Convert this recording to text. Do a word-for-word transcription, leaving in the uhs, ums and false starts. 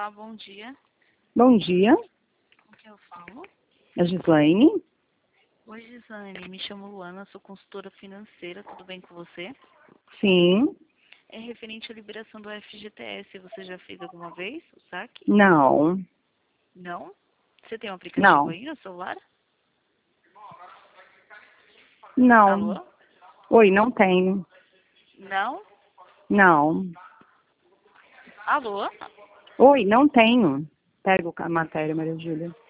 Olá, bom dia. Bom dia, Com quem eu falo? é Gislaine. Oi, Gisane. Me chamo Luana, sou consultora financeira. Tudo bem com você? Sim, É referente à liberação do F G T S. Você já fez alguma vez o saque? não, Não? Você tem um aplicativo não, aí no celular? não. Alô? Oi, não tenho. Não? Não. Alô? Oi, não tenho. Pega a matéria, Maria Júlia.